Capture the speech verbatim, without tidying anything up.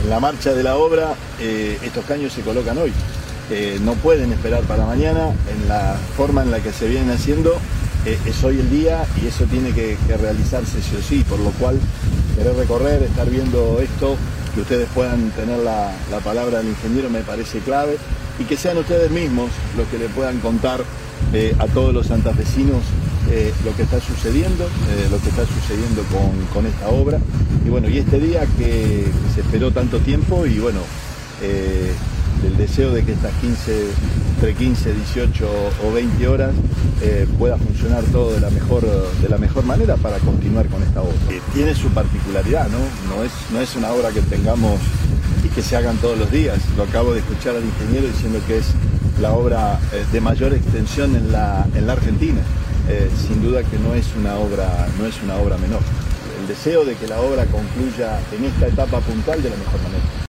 en la marcha de la obra, eh, estos caños se colocan hoy. Eh, no pueden esperar para mañana. En la forma en la que se vienen haciendo, eh, es hoy el día y eso tiene que, que realizarse sí o sí, por lo cual querer recorrer, estar viendo esto, que ustedes puedan tener la, la palabra del ingeniero me parece clave, y que sean ustedes mismos los que le puedan contar eh, a todos los santafesinos eh, lo que está sucediendo, eh, lo que está sucediendo con, con esta obra, y bueno, y este día que, que se esperó tanto tiempo, y bueno, eh, del deseo de que estas quince, entre quince, dieciocho o veinte horas eh, pueda funcionar todo de la mejor, de la mejor manera para continuar con esta obra. Eh, tiene su particularidad, ¿no? No es, no es una obra que tengamos y que se hagan todos los días. Lo acabo de escuchar al ingeniero diciendo que es la obra eh, de mayor extensión en la, en la Argentina. Eh, sin duda que no es una obra, no es una obra menor. El deseo de que la obra concluya en esta etapa puntual de la mejor manera.